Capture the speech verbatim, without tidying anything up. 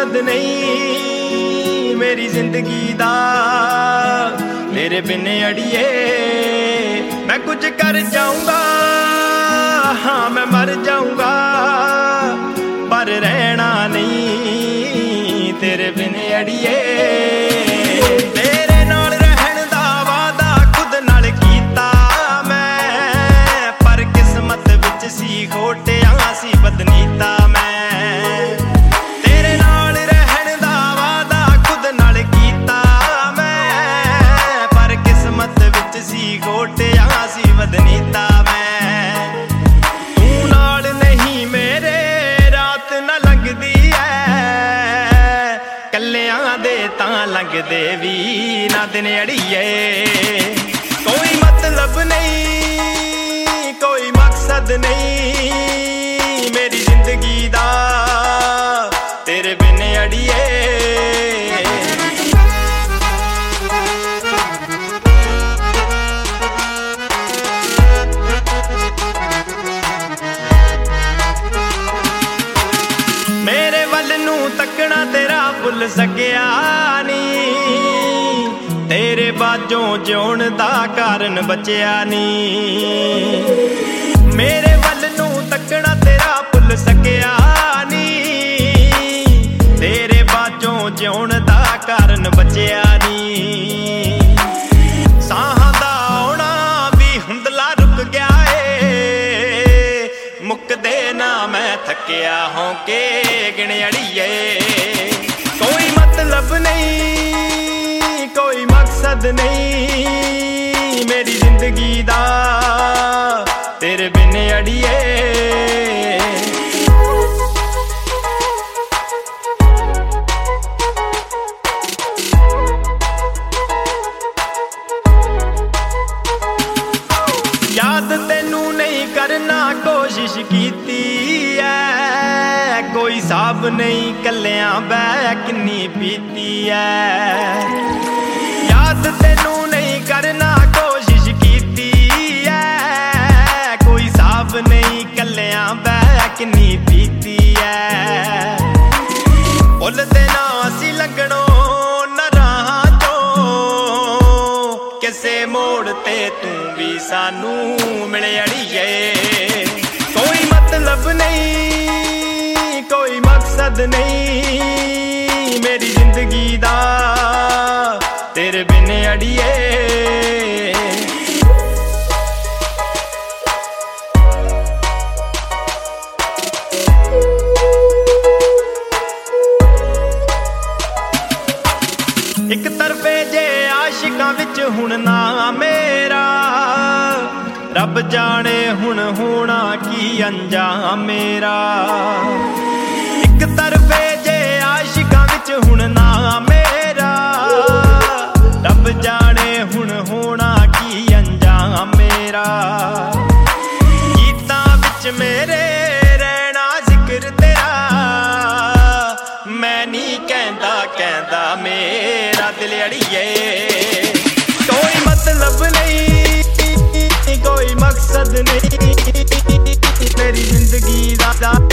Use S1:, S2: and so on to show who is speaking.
S1: मकसद नहीं मेरी जिंदगी दा तेरे बिन अड़िए। मैं कुछ कर जाऊंगा हाँ मैं मर जाऊंगा पर रहना नहीं तेरे बिन अड़िए। तेरे नाल रहन दा वादा खुद नाल कीता मैं पर किस्मत विच सी खोटिया सी बदनीता मैं। तेरे नाल रहन दा वादा खुद नाल कीता मैं पर किस्मत विच सी खोटिया सी बदनीता मैं। तू नाल नहीं मेरे रात ना लगदी है कल्लियां दे तां लगदे वी ना दिन अड़िए। कोई मतलब नहीं कोई मकसद नहीं मेरी जिंदगी दा तेरे बिन अड़िए। मेरे वल नू तकना तेरा भुल सकिया नी तेरे बाजों जिउण दा कारण बचिया नी। मेरे वल नू तकना तेरा भुल सकिया नी तेरे बाजों जिउण दा कारण बचिया नी। साहां दा आउणा भी हुंदला रुक गया ए मुकदे ना मैं थकिया होके गिण अड़िए। कोई मतलब नहीं कोई मकसद नहीं मेरी जिंदगी दा तेरे बिन अड़िए। याद तेनू नहीं करना कोशिश कीती है कोई साब नहीं कल्लियां बै किन्नी पीती है। याद तेनू नहीं करना कोशिश कीती है कोई साब नहीं कल्लियां बै किन्नी पीती है। फुल ते ना असी लगणो न राहां चों किसे मोड़ ते तू भी सानू मिले अड़िए। कोई मतलब नहीं कोई मकसद नहीं मेरी जिंदगी दा तेरे बिन अड़िए। एक तरफे जे आशिकां विच हुण ना मेरा रब जाने हुण होना की अंजाम मेरा। एक तरफे जे आशिकां विच हुण ना मेरा रब जाने हुण होना की अंजाम मेरा। गीतां विच मेरे रहना जिक्र तेरा मैं नी कहंदा कहंदा मेरा दिल अड़िए। कोई मतलब नहीं कोई मकसद नहीं मेरी जिंदगी दा